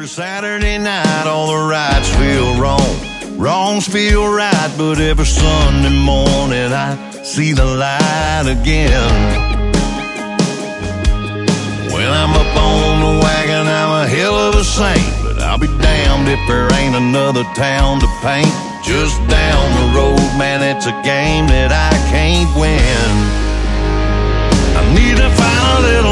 Every Saturday night, all the rights feel wrong. Wrongs feel right, but every Sunday morning I see the light again. When I'm up on the wagon, I'm a hell of a saint, but I'll be damned if there ain't another town to paint. Just down the road, man, it's a game that I can't win. I need to find a little